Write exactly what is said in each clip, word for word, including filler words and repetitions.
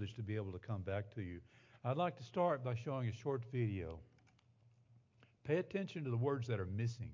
privilege to be able to come back to you. I'd like to start by showing a short video. Pay attention to the words that are missing.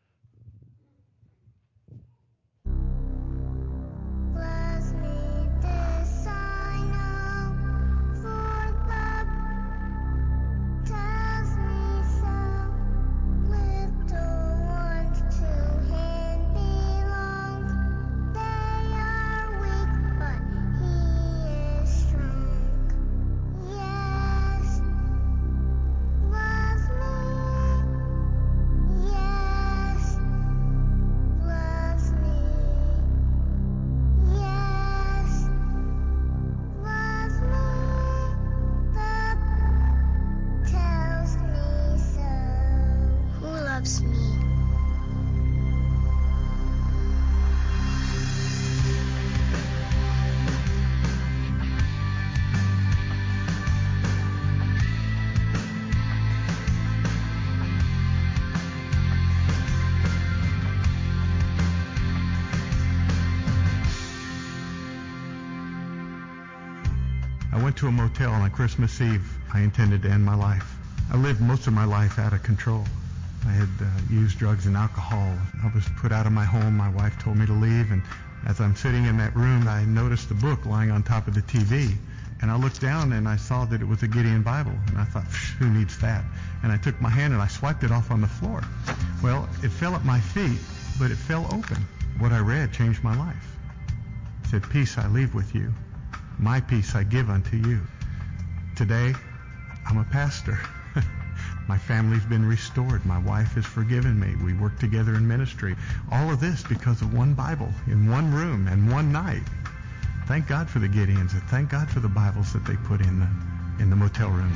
I went to a motel on Christmas Eve. I intended to end my life. I lived most of my life out of control. I had uh, used drugs and alcohol. I was put out of my home. My wife told me to leave, and as I'm sitting in that room, I noticed a book lying on top of the T V. And I looked down and I saw that it was a Gideon Bible. And I thought, who needs that? And I took my hand and I swiped it off on the floor. Well, it fell at my feet, but it fell open. What I read changed my life. It said, peace I leave with you. My peace I give unto you. Today, I'm a pastor. My family's been restored. My wife has forgiven me. We work together in ministry. All of this because of one Bible in one room and one night. Thank God for the Gideons, and thank God for the Bibles that they put in the in the motel rooms.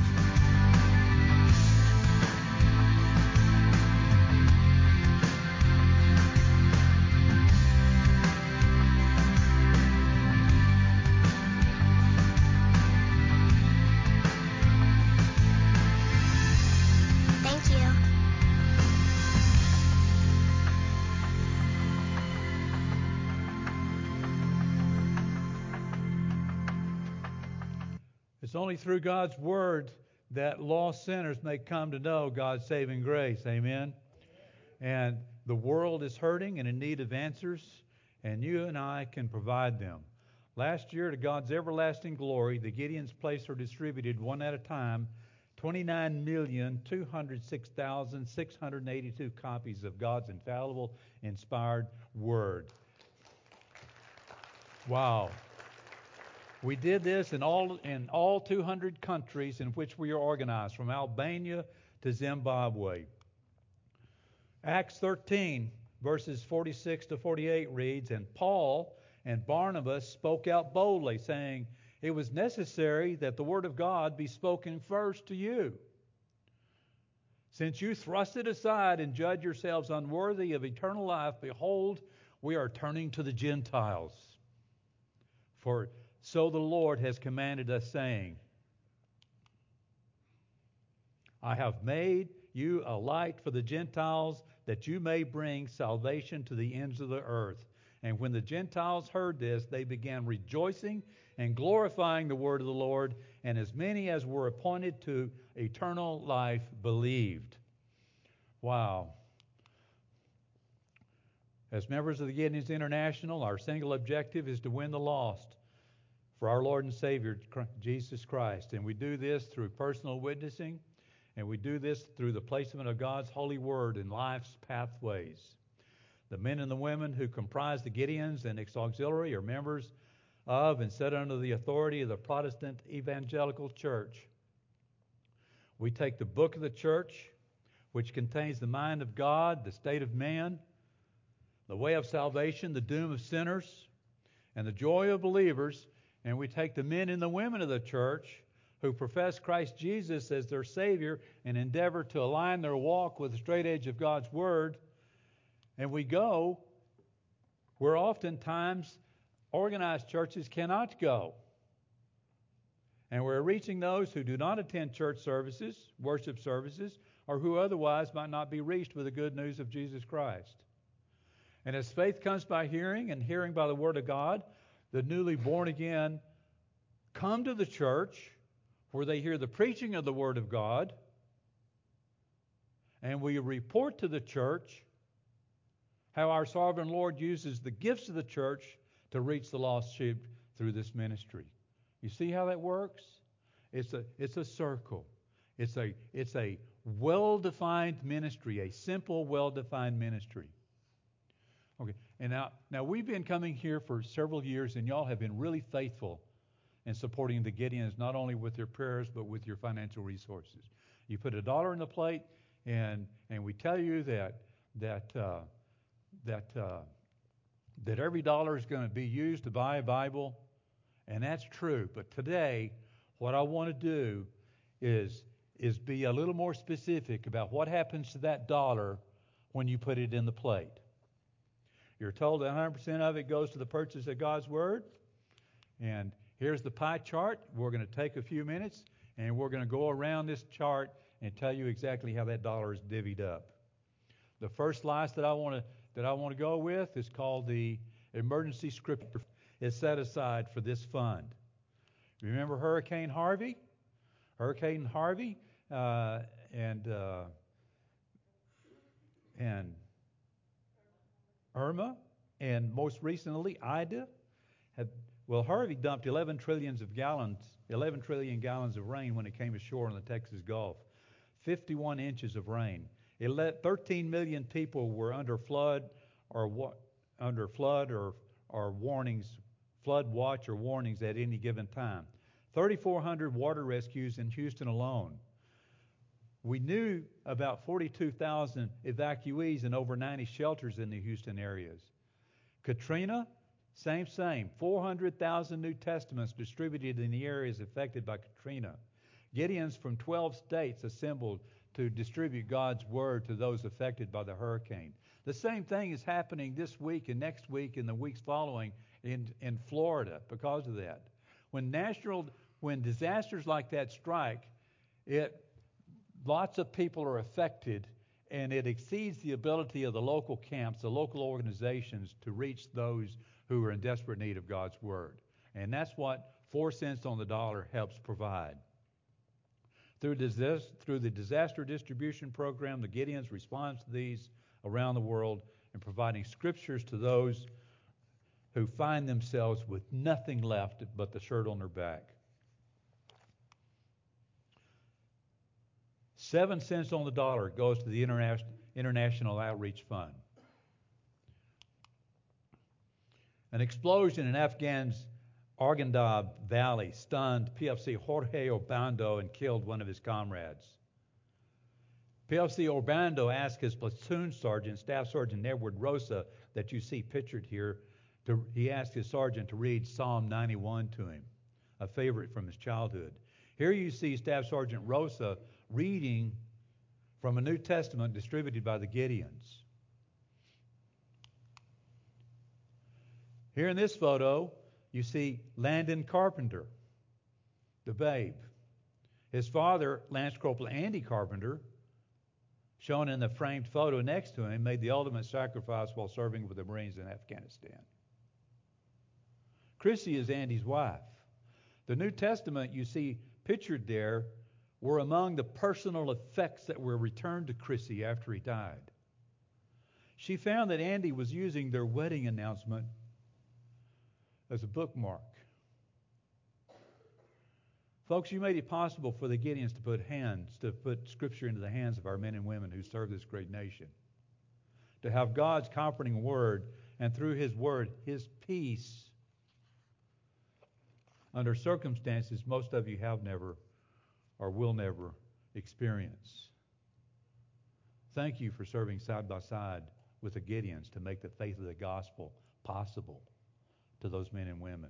It's only through God's Word that lost sinners may come to know God's saving grace. Amen? And the world is hurting and in need of answers, and you and I can provide them. Last year, to God's everlasting glory, the Gideons placed or distributed one at a time twenty-nine million two hundred six thousand six hundred eighty-two copies of God's infallible, inspired Word. Wow. We did this in all in all two hundred countries in which we are organized, from Albania to Zimbabwe. Acts thirteen, verses forty-six to forty-eight reads, and Paul and Barnabas spoke out boldly, saying, it was necessary that the word of God be spoken first to you. Since you thrust it aside and judge yourselves unworthy of eternal life, behold, we are turning to the Gentiles. For so the Lord has commanded us, saying, I have made you a light for the Gentiles, that you may bring salvation to the ends of the earth. And when the Gentiles heard this, they began rejoicing and glorifying the word of the Lord, and as many as were appointed to eternal life believed. Wow. As members of the Gideons International, our single objective is to win the lost for our Lord and Savior, Jesus Christ. And we do this through personal witnessing, and we do this through the placement of God's holy word in life's pathways. The men and the women who comprise the Gideons and its auxiliary are members of and set under the authority of the Protestant Evangelical Church. We take the book of the church, which contains the mind of God, the state of man, the way of salvation, the doom of sinners, and the joy of believers, and we take the men and the women of the church who profess Christ Jesus as their Savior and endeavor to align their walk with the straight edge of God's Word, and we go where oftentimes organized churches cannot go. And we're reaching those who do not attend church services, worship services, or who otherwise might not be reached with the good news of Jesus Christ. And as faith comes by hearing, and hearing by the Word of God, the newly born again come to the church where they hear the preaching of the Word of God, and we report to the church how our sovereign Lord uses the gifts of the church to reach the lost sheep through this ministry. You see how that works? It's a it's a circle. It's a it's a well-defined ministry, a simple, well-defined ministry. Okay, and now now we've been coming here for several years, and y'all have been really faithful in supporting the Gideons, not only with your prayers but with your financial resources. You put a dollar in the plate, and and we tell you that that uh, that uh, that every dollar is going to be used to buy a Bible, and that's true. But today, what I want to do is is be a little more specific about what happens to that dollar when you put it in the plate. You're told that one hundred percent of it goes to the purchase of God's Word. And here's the pie chart. We're going to take a few minutes, and we're going to go around this chart and tell you exactly how that dollar is divvied up. The first slice that I want to that I want to go with is called the emergency scripture. It's set aside for this fund. Remember Hurricane Harvey? Hurricane Harvey uh, and uh, and Irma, and most recently Ida. Have, well, Harvey dumped eleven trillions of gallons, eleven trillion gallons of rain when it came ashore in the Texas Gulf. fifty-one inches of rain. It let thirteen million people were under flood or wa- under flood or or warnings, flood watch or warnings at any given time. thirty-four hundred water rescues in Houston alone. We knew about forty-two thousand evacuees in over ninety shelters in the Houston areas. Katrina, same, same. four hundred thousand New Testaments distributed in the areas affected by Katrina. Gideons from twelve states assembled to distribute God's Word to those affected by the hurricane. The same thing is happening this week and next week and the weeks following in, in Florida because of that. When natural, when disasters like that strike, it lots of people are affected, and it exceeds the ability of the local camps, the local organizations, to reach those who are in desperate need of God's Word. And that's what four cents on the dollar helps provide. Through, disaster, through the disaster distribution program, the Gideons respond to these around the world and providing scriptures to those who find themselves with nothing left but the shirt on their back. Seven cents on the dollar goes to the Interna- International Outreach Fund. An explosion in Afghan's Arghandab Valley stunned P F C Jorge Obando and killed one of his comrades. P F C Obando asked his platoon sergeant, Staff Sergeant Edward Rosa, that you see pictured here, to, he asked his sergeant to read Psalm ninety-one to him, a favorite from his childhood. Here you see Staff Sergeant Rosa reading from a New Testament distributed by the Gideons. Here in this photo, you see Landon Carpenter, the babe. His father, Lance Corporal Andy Carpenter, shown in the framed photo next to him, made the ultimate sacrifice while serving with the Marines in Afghanistan. Chrissy is Andy's wife. The New Testament you see pictured there were among the personal effects that were returned to Chrissy after he died. She found that Andy was using their wedding announcement as a bookmark. Folks, you made it possible for the Gideons to put hands, to put Scripture into the hands of our men and women who serve this great nation. To have God's comforting Word, and through His Word, His peace, under circumstances most of you have never or will never experience. Thank you for serving side by side with the Gideons to make the faith of the gospel possible to those men and women.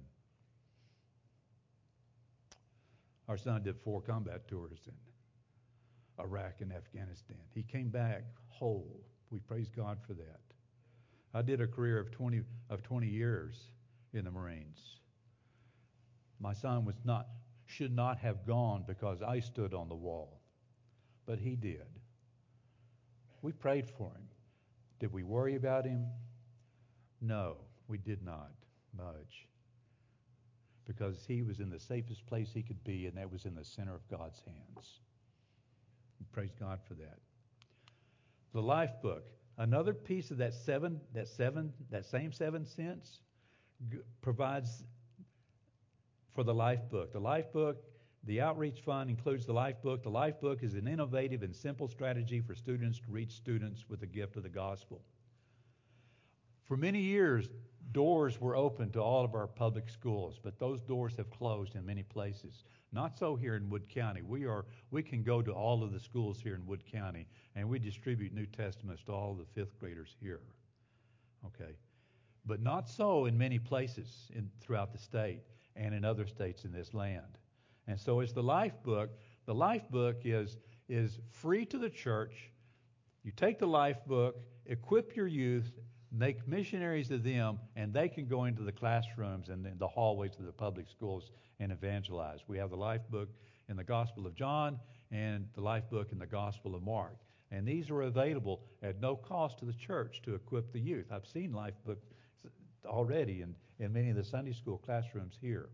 Our son did four combat tours in Iraq and Afghanistan. He came back whole. We praise God for that. I did a career of twenty of twenty years in the Marines. My son was not should not have gone because I stood on the wall, but he did. We prayed for him. Did we worry about him? No, we did not much. because he was in the safest place he could be, and that was in the center of God's hands. Praise God for that. The Life Book, another piece of that seven, that seven, that same seven cents, g- provides for the Life Book. The Life Book, the Outreach Fund includes the Life Book. The Life Book is an innovative and simple strategy for students to reach students with the gift of the gospel. For many years, doors were open to all of our public schools, but those doors have closed in many places. Not so here in Wood County. We are we can go to all of the schools here in Wood County, and we distribute New Testaments to all the fifth graders here. Okay, but not so in many places in throughout the state and in other states in this land. And so, it's the Life Book. The Life Book is is free to the church. You take the Life Book, equip your youth, make missionaries of them, and they can go into the classrooms and the hallways of the public schools and evangelize. We have the Life Book in the Gospel of John and the Life Book in the Gospel of Mark. And these are available at no cost to the church to equip the youth. I've seen Life Books already in, in many of the Sunday school classrooms here.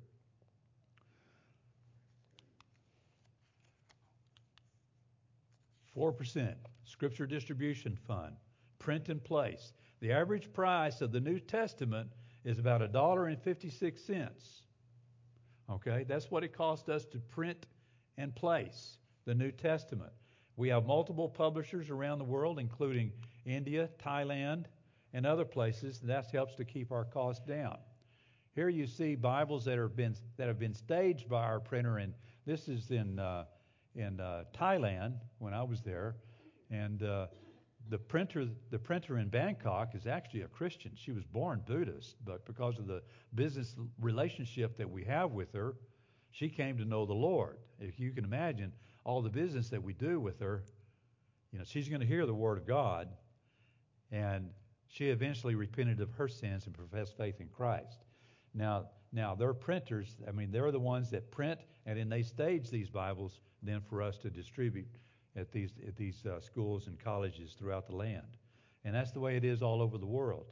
four percent Scripture Distribution Fund, print and place. The average price of the New Testament is about one dollar and fifty-six cents. Okay, that's what it cost us to print and place the New Testament. We have multiple publishers around the world, including India, Thailand, and other places, and that helps to keep our costs down. Here you see Bibles that have been that have been staged by our printer, and this is in uh, in uh, Thailand when I was there, and uh, the printer the printer in Bangkok is actually a Christian. She was born Buddhist, but because of the business relationship that we have with her, she came to know the Lord. If you can imagine all the business that we do with her, you know, she's going to hear the Word of God, and she eventually repented of her sins and professed faith in Christ. Now, now their printers, I mean, they're the ones that print, and then they stage these Bibles then for us to distribute at these at these uh, schools and colleges throughout the land. And that's the way it is all over the world.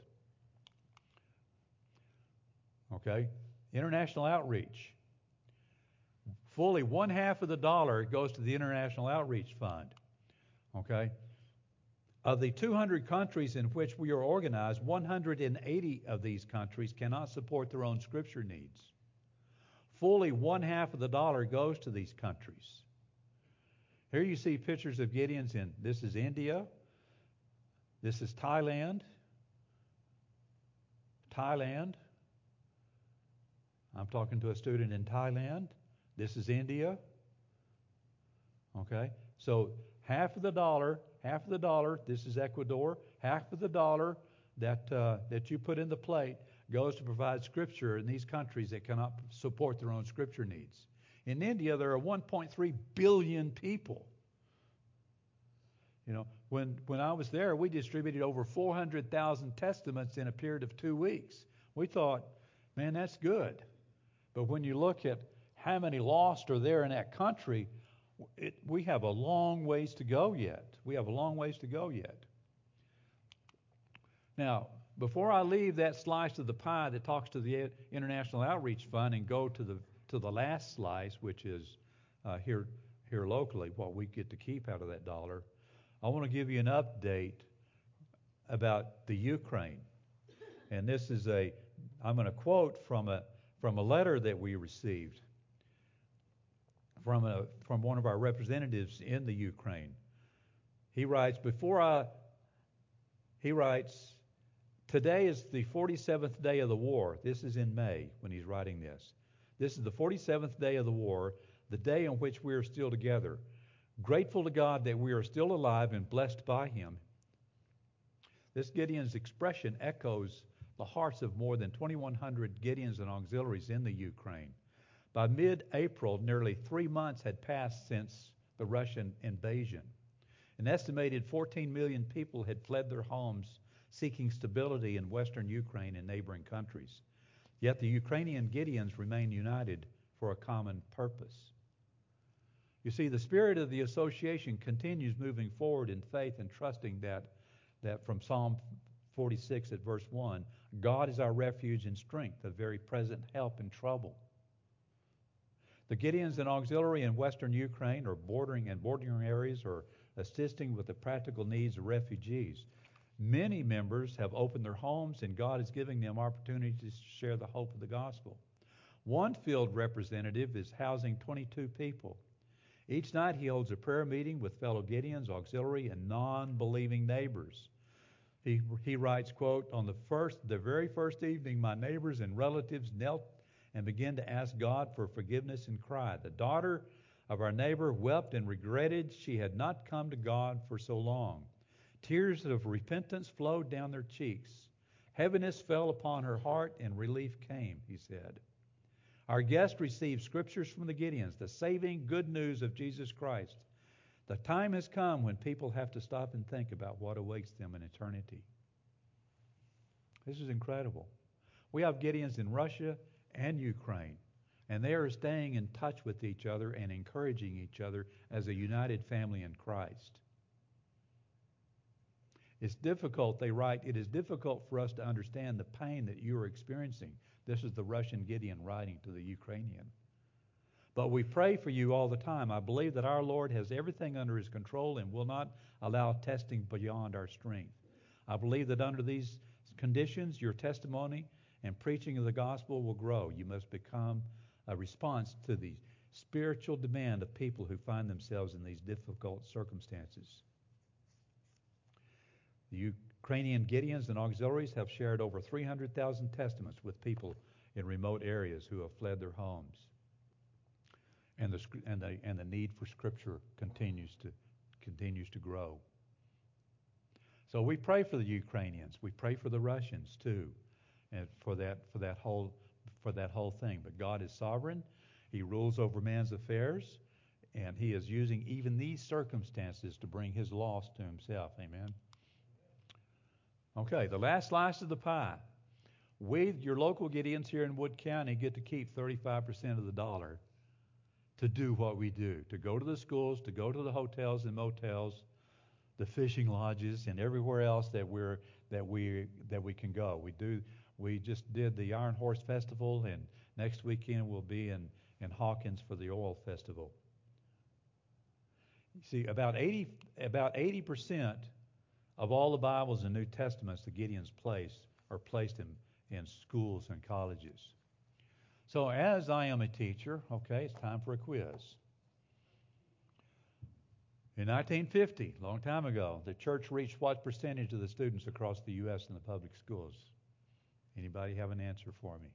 Okay? International outreach. Fully one half of the dollar goes to the International Outreach Fund. Okay? Of the two hundred countries in which we are organized, one hundred eighty of these countries cannot support their own scripture needs. Fully one half of the dollar goes to these countries. Here you see pictures of Gideons in, this is India, this is Thailand, Thailand. I'm talking to a student in Thailand. This is India. Okay, so half of the dollar, half of the dollar, this is Ecuador, half of the dollar that uh, that you put in the plate goes to provide scripture in these countries that cannot support their own scripture needs. In India, there are one point three billion people. You know, when when I was there, we distributed over four hundred thousand testaments in a period of two weeks. We thought, man, that's good. But when you look at how many lost are there in that country, it, we have a long ways to go yet. We have a long ways to go yet. Now, before I leave that slice of the pie that talks to the International Outreach Fund and go to the to the last slice, which is uh, here here locally, what we get to keep out of that dollar, I want to give you an update about the Ukraine. And this is a, I'm going to quote from a from a letter that we received from a from one of our representatives in the Ukraine. He writes, before I, he writes, today is the forty-seventh day of the war. This is in May when he's writing this. This is the forty-seventh day of the war, the day on which we are still together. Grateful to God that we are still alive and blessed by Him. This Gideon's expression echoes the hearts of more than twenty-one hundred Gideons and auxiliaries in the Ukraine. By mid-April, nearly three months had passed since the Russian invasion. An estimated fourteen million people had fled their homes seeking stability in western Ukraine and neighboring countries. Yet the Ukrainian Gideons remain united for a common purpose. You see, the spirit of the association continues moving forward in faith and trusting that, that from Psalm forty-six at verse one, God is our refuge and strength, a very present help in trouble. The Gideons and auxiliary in western Ukraine are bordering and bordering areas are assisting with the practical needs of refugees. Many members have opened their homes, and God is giving them opportunities to share the hope of the gospel. One field representative is housing twenty-two people. Each night he holds a prayer meeting with fellow Gideons, auxiliary, and non-believing neighbors. He, he writes, quote, on the first, the very first evening, my neighbors and relatives knelt and began to ask God for forgiveness and cried. The daughter of our neighbor wept and regretted she had not come to God for so long. Tears of repentance flowed down their cheeks. Heaviness fell upon her heart and relief came, he said. Our guest received scriptures from the Gideons, the saving good news of Jesus Christ. The time has come when people have to stop and think about what awaits them in eternity. This is incredible. We have Gideons in Russia and Ukraine, and they are staying in touch with each other and encouraging each other as a united family in Christ. It's difficult, they write, it is difficult for us to understand the pain that you are experiencing. This is the Russian Gideon writing to the Ukrainian. But we pray for you all the time. I believe that our Lord has everything under his control and will not allow testing beyond our strength. I believe that under these conditions, your testimony and preaching of the gospel will grow. You must become a response to the spiritual demand of people who find themselves in these difficult circumstances. The Ukrainian Gideons and auxiliaries have shared over three hundred thousand testaments with people in remote areas who have fled their homes. And the, and the, and the need for Scripture continues to, continues to grow. So we pray for the Ukrainians. We pray for the Russians too, and for that, for that whole, for that whole thing. But God is sovereign. He rules over man's affairs, and he is using even these circumstances to bring his loss to himself. Amen. Okay, the last slice of the pie. We, your local Gideons here in Wood County, get to keep thirty-five percent of the dollar to do what we do, to go to the schools, to go to the hotels and motels, the fishing lodges, and everywhere else that we're that we that we can go. We do. We just did the Iron Horse Festival, and next weekend we'll be in in Hawkins for the Oil Festival. You see, about eighty about eighty percent of all the Bibles and New Testaments the Gideons place are placed in, in schools and colleges. So as I am a teacher, okay, it's time for a quiz. In nineteen fifty, a long time ago, the church reached what percentage of the students across the U S in the public schools? Anybody have an answer for me?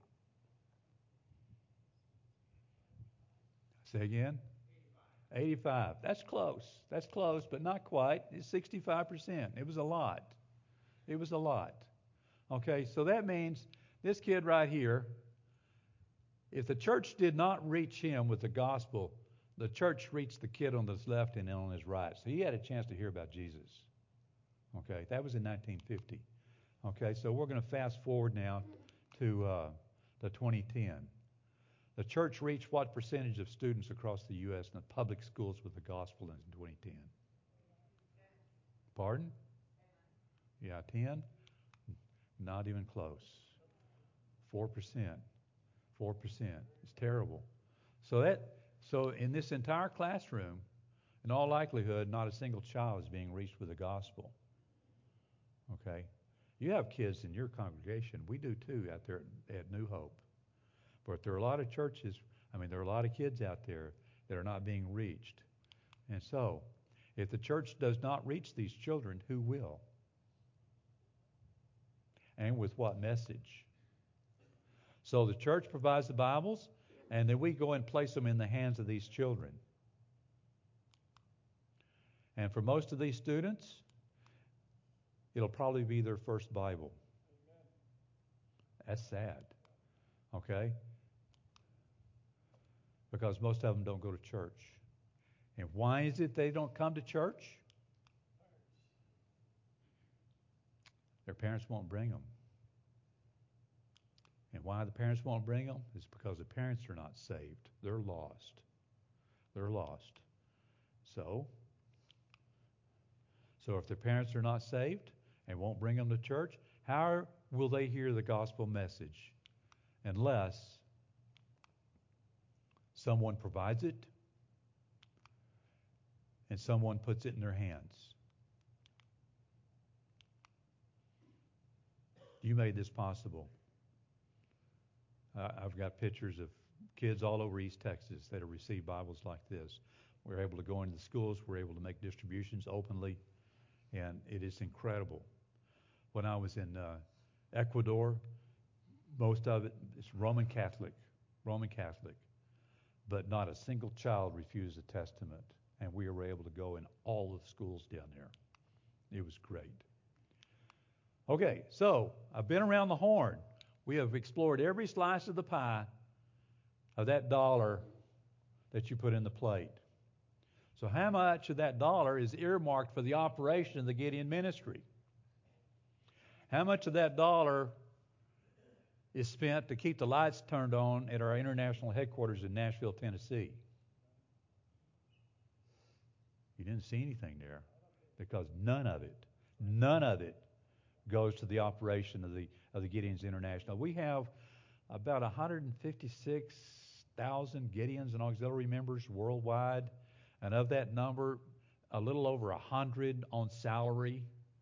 Say again? eighty-five. That's close. That's close, but not quite. It's sixty-five percent. It was a lot. It was a lot. Okay, so that means this kid right here, if the church did not reach him with the gospel, the church reached the kid on his left and on his right. So he had a chance to hear about Jesus. Okay, that was in nineteen fifty. Okay, so we're going to fast forward now to uh, the twenty ten. The church reached what percentage of students across the U S in the public schools with the gospel in twenty ten? Pardon? Yeah, ten? Not even close. four percent. four percent. It's terrible. So that so in this entire classroom, in all likelihood, not a single child is being reached with the gospel. Okay? You have kids in your congregation. We do too out there at New Hope. But there are a lot of churches, I mean, there are a lot of kids out there that are not being reached. And so, if the church does not reach these children, who will? And with what message? So the church provides the Bibles, and then we go and place them in the hands of these children. And for most of these students, it'll probably be their first Bible. That's sad. Okay? Because most of them don't go to church. And why is it they don't come to church? Their parents won't bring them. And why the parents won't bring them is because the parents are not saved. They're lost. They're lost. So, so if their parents are not saved and won't bring them to church, how will they hear the gospel message? Unless Someone provides it, and someone puts it in their hands. You made this possible. Uh, I've got pictures of kids all over East Texas that have received Bibles like this. We're able to go into the schools. We're able to make distributions openly, and it is incredible. When I was in uh, Ecuador, most of it is Roman Catholic, Roman Catholic, but not a single child refused the Testament, and we were able to go in all of the schools down there. It was great. Okay, so I've been around the horn. We have explored every slice of the pie of that dollar that you put in the plate. So how much of that dollar is earmarked for the operation of the Gideon ministry? How much of that dollar is spent to keep the lights turned on at our international headquarters in Nashville, Tennessee? You didn't see anything there because none of it, none of it goes to the operation of the of the Gideons International. We have about one hundred fifty-six thousand Gideons and auxiliary members worldwide, and of that number, a little over one hundred on salary.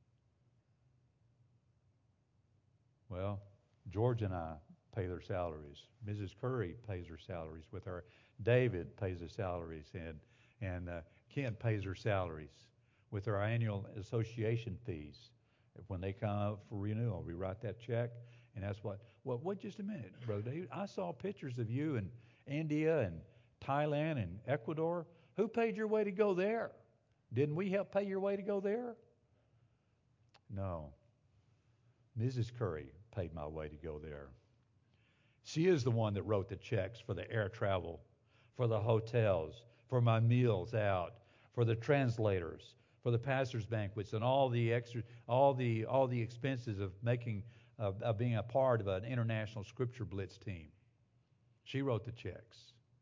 Well, George and I pay their salaries. Missus Curry pays her salaries with her. David pays their salaries, and and uh, Kent pays her salaries with our annual association fees. When they come up for renewal, we write that check, and that's what. Well, wait just a minute, Brother David. I saw pictures of you in India and Thailand and Ecuador. Who paid your way to go there? Didn't we help pay your way to go there? No. Missus Curry paid my way to go there. She is the one that wrote the checks for the air travel, for the hotels, for my meals out, for the translators, for the pastors' banquets, and all the extra, all the all the expenses of making of, of being a part of an international Scripture Blitz team. She wrote the checks.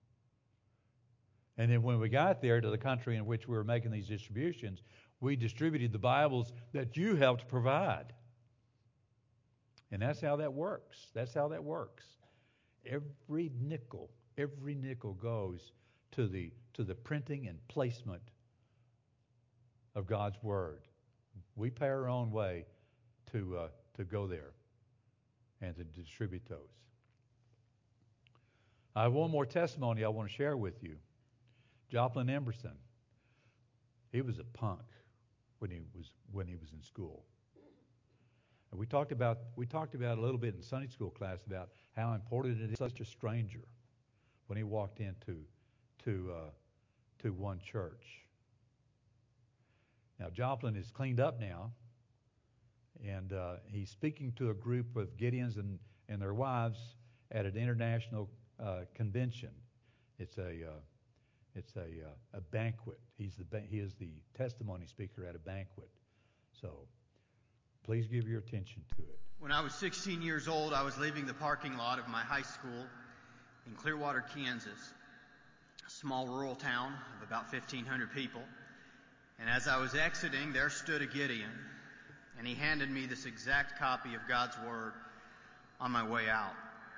And then when we got there to the country in which we were making these distributions, we distributed the Bibles that you helped provide. And that's how that works. That's how that works. Every nickel, every nickel goes to the to the printing and placement of God's Word. We pay our own way to uh, to go there and to distribute those. I have one more testimony I want to share with you. Joplin Emerson. He was a punk when he was when he was in school. And we talked about we talked about a little bit in Sunday school class about how important it is such a stranger when he walked into to uh, to one church. Now Joplin is cleaned up now, and uh, he's speaking to a group of Gideons and, and their wives at an international uh, convention. It's a uh, it's a uh, a banquet. He's the ba- he is the testimony speaker at a banquet. So please give your attention to it. When I was sixteen years old, I was leaving the parking lot of my high school in Clearwater, Kansas, a small rural town of about fifteen hundred people. And as I was exiting, there stood a Gideon, and he handed me this exact copy of God's Word on my way out.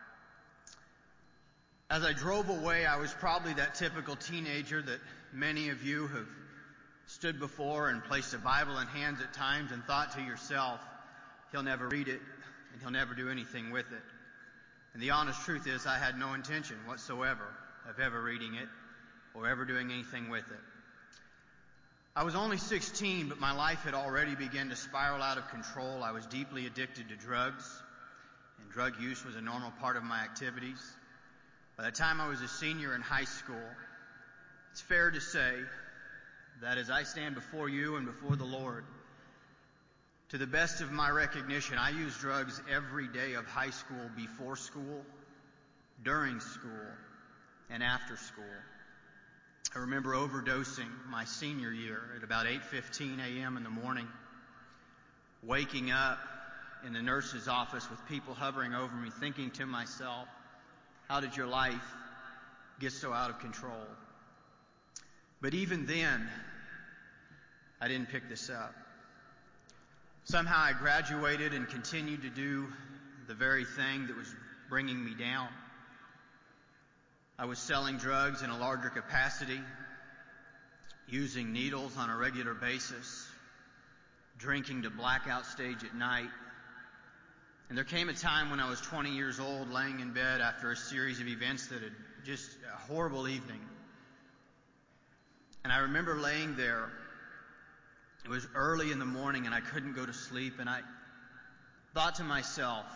As I drove away, I was probably that typical teenager that many of you have stood before and placed a Bible in hands at times and thought to yourself, he'll never read it and he'll never do anything with it. And the honest truth is I had no intention whatsoever of ever reading it or ever doing anything with it. I was only sixteen, but my life had already begun to spiral out of control. I was deeply addicted to drugs, and drug use was a normal part of my activities. By the time I was a senior in high school, it's fair to say that as I stand before you and before the Lord, to the best of my recognition, I used drugs every day of high school, before school, during school, and after school. I remember overdosing my senior year at about eight fifteen a.m. in the morning, waking up in the nurse's office with people hovering over me, thinking to myself, how did your life get so out of control? But even then, I didn't pick this up. Somehow I graduated and continued to do the very thing that was bringing me down. I was selling drugs in a larger capacity, using needles on a regular basis, drinking to blackout stage at night. And there came a time when I was twenty years old, laying in bed after a series of events that had just a horrible evening. And I remember laying there. It was early in the morning and I couldn't go to sleep, and I thought to myself,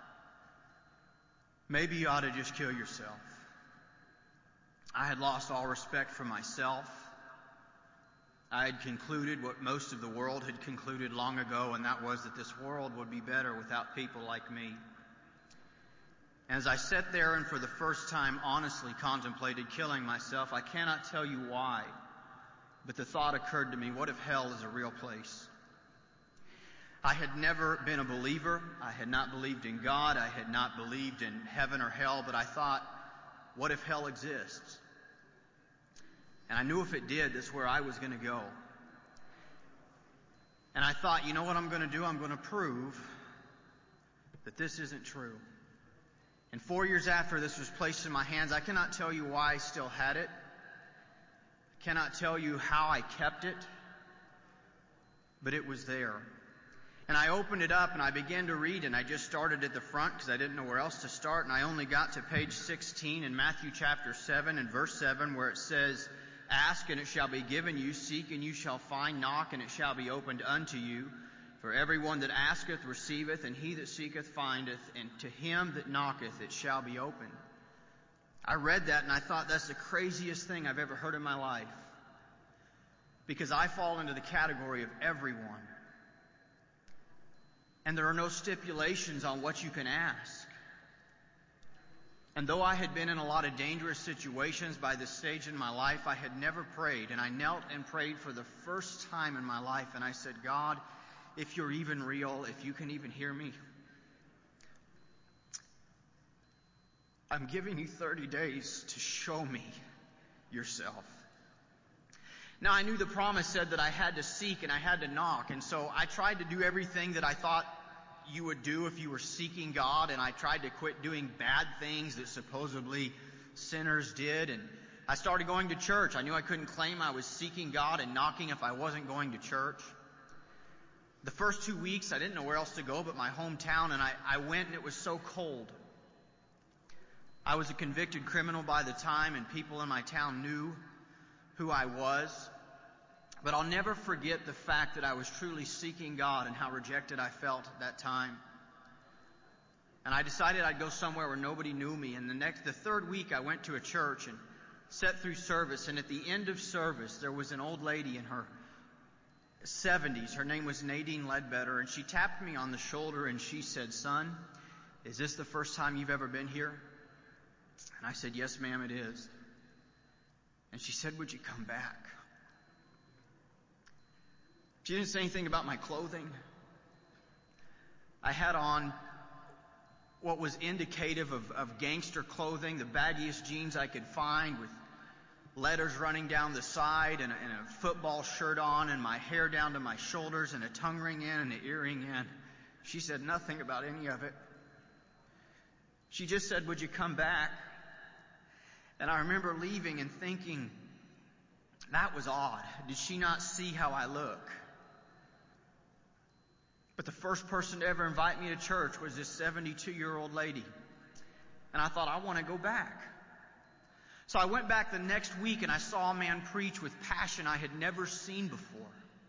maybe you ought to just kill yourself. I had lost all respect for myself. I had concluded what most of the world had concluded long ago, and that was that this world would be better without people like me. And as I sat there and for the first time honestly contemplated killing myself, I cannot tell you why, but the thought occurred to me, what if hell is a real place? I had never been a believer. I had not believed in God. I had not believed in heaven or hell, but I thought, what if hell exists? And I knew if it did, that's where I was going to go. And I thought, you know what I'm going to do? I'm going to prove that this isn't true. And four years after this was placed in my hands, I cannot tell you why I still had it. I cannot tell you how I kept it, but it was there. And I opened it up and I began to read, and I just started at the front because I didn't know where else to start, and I only got to page sixteen in Matthew chapter seven and verse seven, where it says, "Ask and it shall be given you, seek and you shall find, knock and it shall be opened unto you. For everyone that asketh receiveth, and he that seeketh findeth, and to him that knocketh it shall be opened." I read that and I thought, that's the craziest thing I've ever heard in my life, because I fall into the category of everyone. And there are no stipulations on what you can ask. And though I had been in a lot of dangerous situations by this stage in my life, I had never prayed. And I knelt and prayed for the first time in my life. And I said, God, if you're even real, if you can even hear me, I'm giving you thirty days to show me yourself. Now, I knew the promise said that I had to seek and I had to knock, and so I tried to do everything that I thought you would do if you were seeking God, and I tried to quit doing bad things that supposedly sinners did, and I started going to church. I knew I couldn't claim I was seeking God and knocking if I wasn't going to church. The first two weeks, I didn't know where else to go but my hometown, and I, I went, and it was so cold. I was a convicted criminal by the time, and people in my town knew who I was. But I'll never forget the fact that I was truly seeking God and how rejected I felt at that time. And I decided I'd go somewhere where nobody knew me. And the next, the third week, I went to a church and sat through service. And at the end of service, there was an old lady in her seventies. Her name was Nadine Ledbetter. And she tapped me on the shoulder and she said, "Son, is this the first time you've ever been here?" And I said, "Yes, ma'am, it is." And she said, "Would you come back?" She didn't say anything about my clothing. I had on what was indicative of, of gangster clothing, the baggiest jeans I could find with letters running down the side, and a, and a football shirt on, and my hair down to my shoulders, and a tongue ring in and an earring in. She said nothing about any of it. She just said, "Would you come back?" And I remember leaving and thinking, that was odd. Did she not see how I look? But the first person to ever invite me to church was this seventy-two-year-old lady. And I thought, I want to go back. So I went back the next week and I saw a man preach with passion I had never seen before.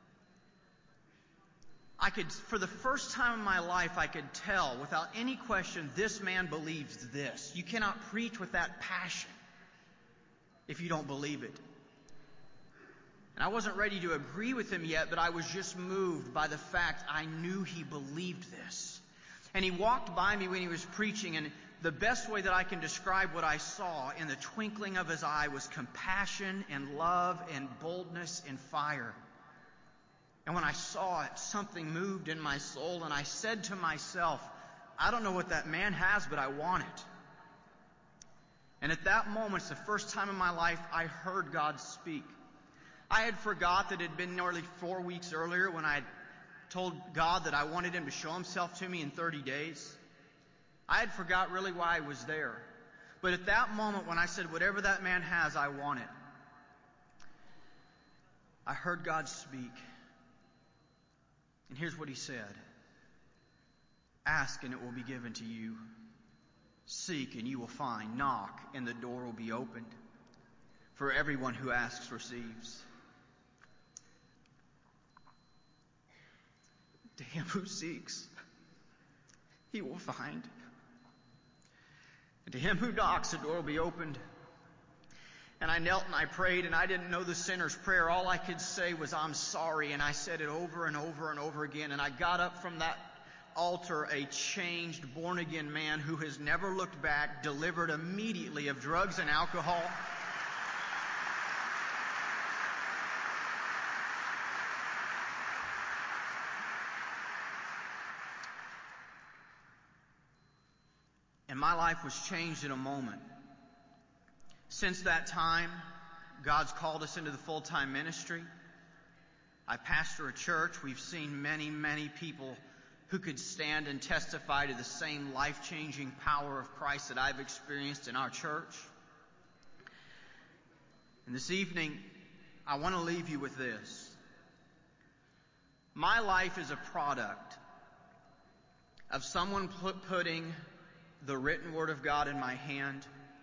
I could, for the first time in my life, I could tell without any question, this man believes this. You cannot preach with that passion if you don't believe it. And I wasn't ready to agree with him yet, but I was just moved by the fact I knew he believed this. And he walked by me when he was preaching, and the best way that I can describe what I saw in the twinkling of his eye was compassion and love and boldness and fire. And when I saw it, something moved in my soul, and I said to myself, I don't know what that man has, but I want it. And at that moment, it's the first time in my life I heard God speak. I had forgot that it had been nearly four weeks earlier when I had told God that I wanted Him to show Himself to me in thirty days. I had forgot really why I was there. But at that moment when I said, whatever that man has, I want it, I heard God speak. And here's what he said. Ask and it will be given to you. Seek and you will find. Knock and the door will be opened. For everyone who asks receives. To him who seeks, he will find. And to him who knocks, the door will be opened. And I knelt and I prayed, and I didn't know the sinner's prayer. All I could say was, I'm sorry. And I said it over and over and over again. And I got up from that altar a changed, born-again man who has never looked back, delivered immediately of drugs and alcohol. And my life was changed in a moment. Since that time, God's called us into the full-time ministry. I pastor a church. We've seen many, many people who could stand and testify to the same life-changing power of Christ that I've experienced in our church. And this evening, I want to leave you with this. My life is a product of someone putting the written Word of God in my hand,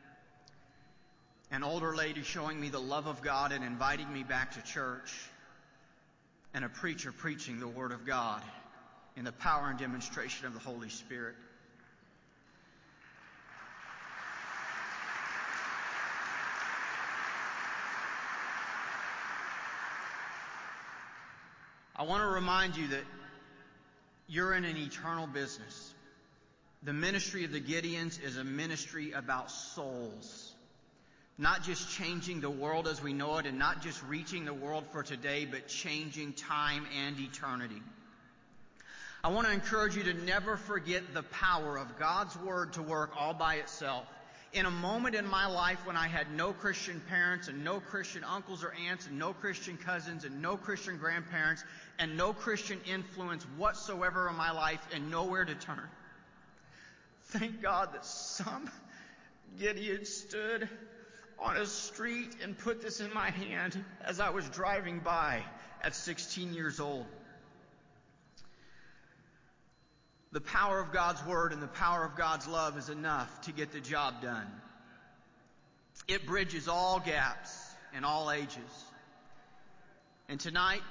an older lady showing me the love of God and inviting me back to church, and a preacher preaching the Word of God in the power and demonstration of the Holy Spirit. I want to remind you that you're in an eternal business. The ministry of the Gideons is a ministry about souls. Not just changing the world as we know it, and not just reaching the world for today, but changing time and eternity. I want to encourage you to never forget the power of God's Word to work all by itself. In a moment in my life when I had no Christian parents and no Christian uncles or aunts and no Christian cousins and no Christian grandparents and no Christian influence whatsoever in my life and nowhere to turn. Thank God that some Gideon stood on a street and put this in my hand as I was driving by at sixteen years old. The power of God's Word and the power of God's love is enough to get the job done. It bridges all gaps in all ages. And tonight,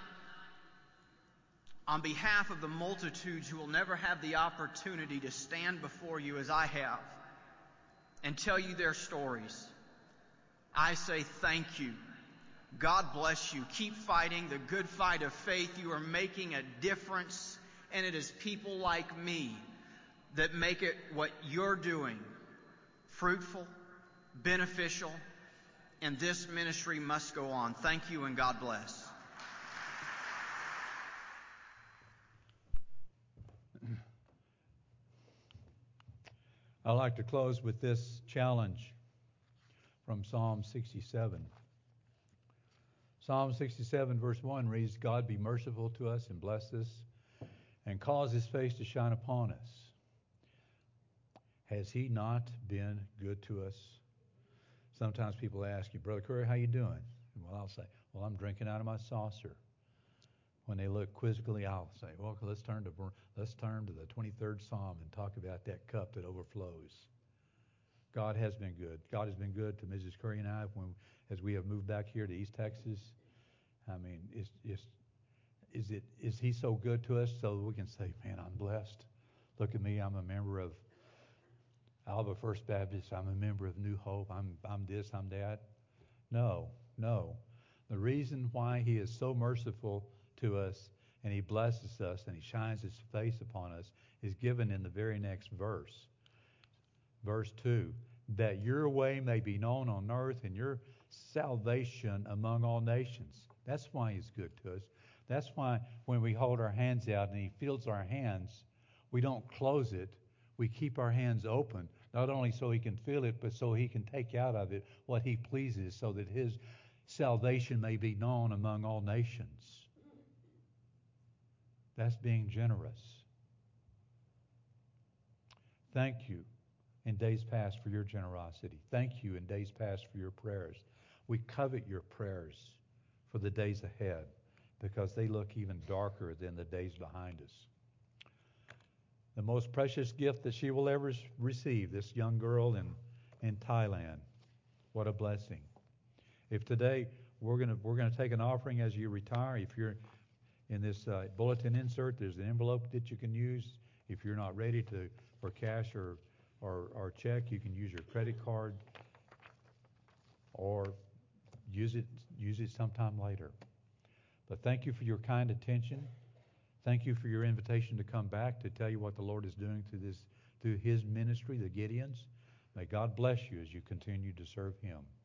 on behalf of the multitudes who will never have the opportunity to stand before you as I have and tell you their stories, I say thank you. God bless you. Keep fighting the good fight of faith. You are making a difference, and it is people like me that make it what you're doing fruitful, beneficial, and this ministry must go on. Thank you, and God bless. I'd like to close with this challenge from Psalm sixty-seven. Psalm sixty-seven verse one reads, God be merciful to us and bless us and cause His face to shine upon us. Has He not been good to us? Sometimes people ask you, Brother Curry, how you doing? Well, I'll say, well, I'm drinking out of my saucer. When they look quizzically, I'll say, well, let's turn to let's turn to the twenty-third Psalm and talk about that cup that overflows. God has been good. God has been good to Missus Curry and I when, as we have moved back here to East Texas. I mean, is is is it is He so good to us so that we can say, man, I'm blessed. Look at me, I'm a member of Alba First Baptist. I'm a member of New Hope. I'm I'm this, I'm that. No, no. The reason why He is so merciful to us and He blesses us and He shines His face upon us is given in the very next verse. Verse two, that your way may be known on earth and your salvation among all nations. That's why He's good to us. That's why when we hold our hands out and He feels our hands, we don't close it. We keep our hands open, not only so He can feel it, but so He can take out of it what He pleases, so that His salvation may be known among all nations. That's being generous. Thank you in days past for your generosity. Thank you in days past for your prayers. We covet your prayers for the days ahead because they look even darker than the days behind us. The most precious gift that she will ever receive, this young girl in, in Thailand. What a blessing. If today we're going to we're going to take an offering as you retire, if you're in this uh, bulletin insert, there's an envelope that you can use. If you're not ready to for cash or, or, or check, you can use your credit card or use it use it sometime later. But thank you for your kind attention. Thank you for your invitation to come back to tell you what the Lord is doing through this through His ministry, the Gideons. May God bless you as you continue to serve Him.